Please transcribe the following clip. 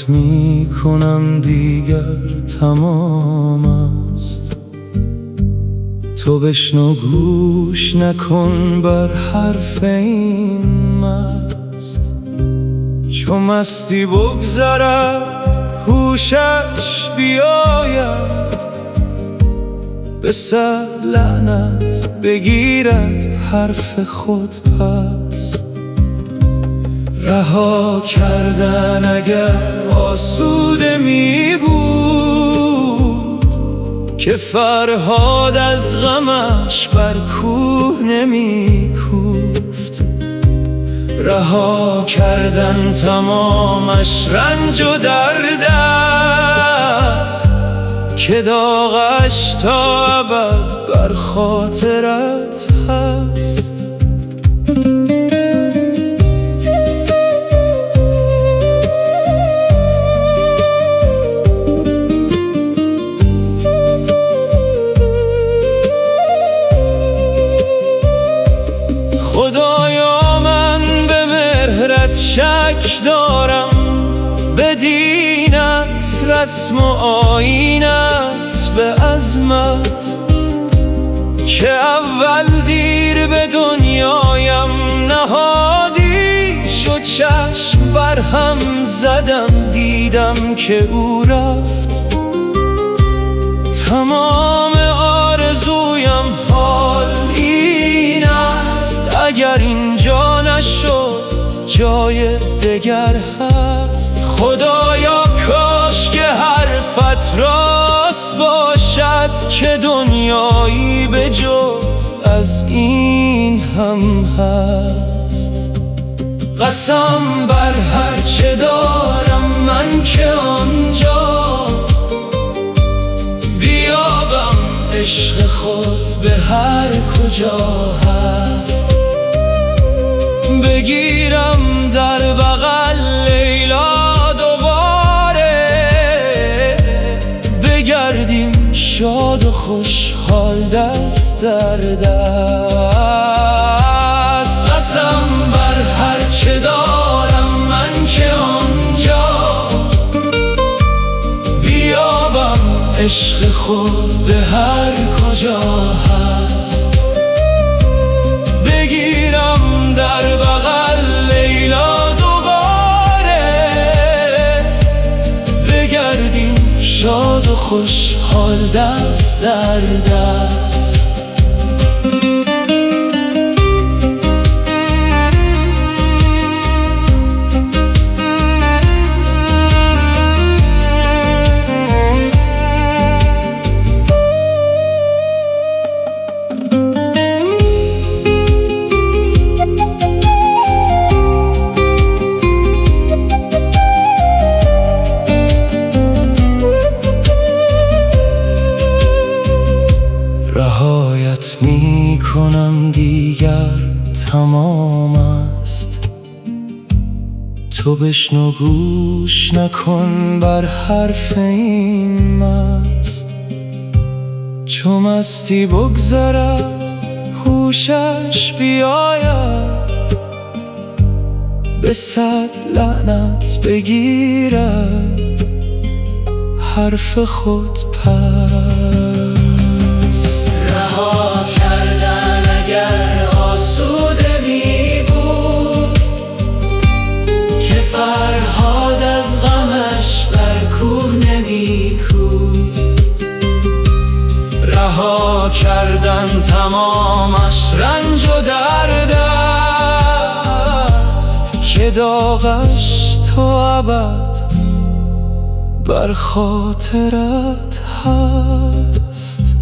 می کنم دیگر تمام است. تو بشنو گوش نکن بر حرف این مست. چو مستی بگذرد هوشش بیاید، به صد لعنت بگیرد حرف خود پس. رها کردن اگر آسوده می بود، که فرهاد از غمش بر کوه نمی کوفت. رها کردن تمامش رنج و درد است، که داغش تا ابد بر خاطرت هست. خدایا من به مهرت شک دارم، به دینت، رسم و آیینت، به عظمت، که اول دیر به دنیایم نهادی شد چشم بر هم زدم، دیدم که او رفت. تمام آرزویم حال این است، اگر اینجا نشد جای دگر هست. خدایا کاش که حرفت راست باشد، که دنیایی به جز از این هم هست. قسم بر هر چه دارم من که آنجا بیابم عشق خود به هر کجا هست. بگیرم در بغل لیلا دوباره، بگردیم شاد و خوشحال دست در دست. قسم بر هر چه دارم من که آنجا بیابم عشق خود به هر کجا هست. بگیرم در بغل لیلا دوباره، بگردیم شاد و خوشحال دست در دست. رهایت می کنم دیگر تمام است. تو بشنو گوش نکن بر حرف این مست. چو مستی بگذرد هوشش بیاید، به صد لعنت بگیرد حرف خود پس. رها کردن اگر آسوده می بود، که فرهاد از غمش بر کوه نمی کوفت. رها کردن تمامش رنج و درد است، که داغش تا ابد بر خاطرت هست.